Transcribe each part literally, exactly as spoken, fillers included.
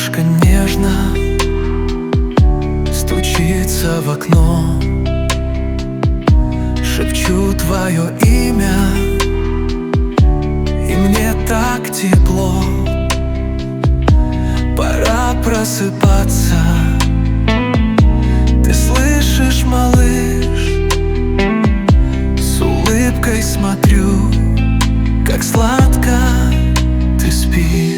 Девушка нежно стучится в окно. Шепчу твое имя, и мне так тепло. Пора просыпаться. Ты слышишь, малыш? С улыбкой смотрю, как сладко ты спишь.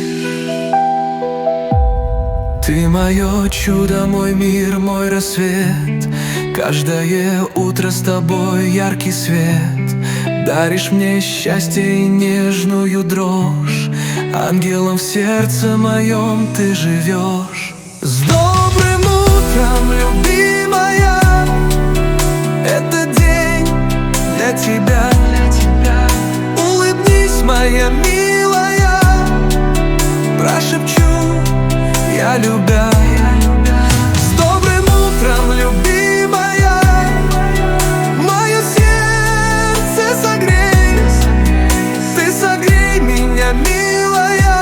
Ты мое чудо, мой мир, мой рассвет. Каждое утро с тобой яркий свет. Даришь мне счастье и нежную дрожь. Ангелом в сердце моем ты живешь. С добрым утром, любимая, этот день для тебя. Улыбнись, моя милая, прошепчу я, любя. С добрым утром, любимая, мое сердце согрей. Ты согрей меня, милая,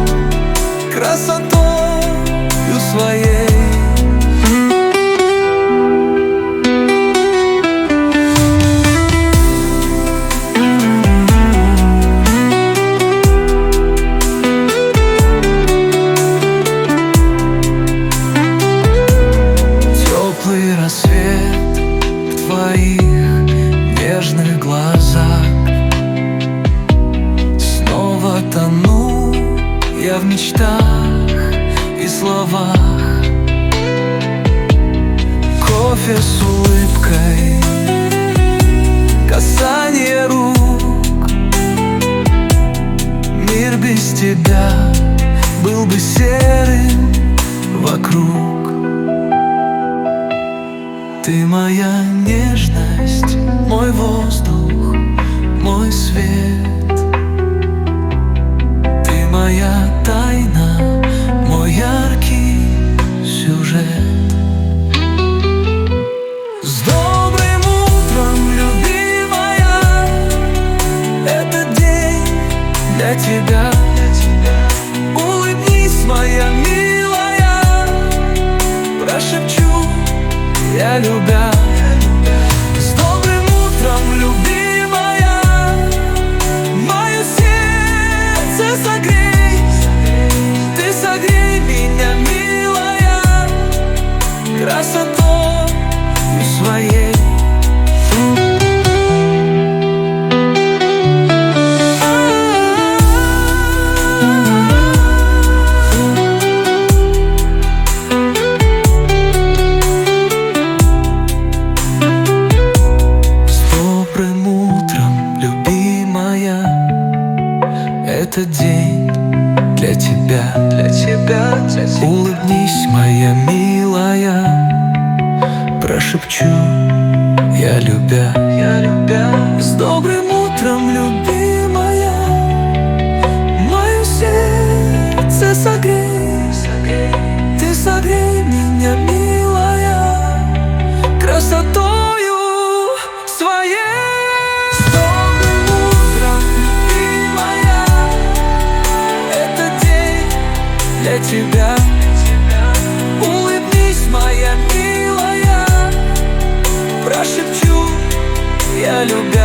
красотою своей. Рассвет в твоих нежных глазах. Снова тону я в мечтах и словах. Кофе с улыбкой, касание рук. Мир без тебя был бы серым вокруг. Ты моя нежность, мой воздух, мой свет. Ты моя тайна, мой яркий сюжет. С добрым утром, любимая, этот день для тебя. Улыбнись, моя милая, прошепчу я, любя. С добрым утром, любимая, мое сердце согрей. Ты согрей меня, милая, красотою своей. Этот день для тебя, для тебя, для тебя. Улыбнись, моя милая, прошепчу я, любя, я, любя. С добрым утром, любимая, мое сердце согрей. Ты согрей меня, милая, красотою своей. Для тебя. Улыбнись, моя милая, прошепчу я, любя.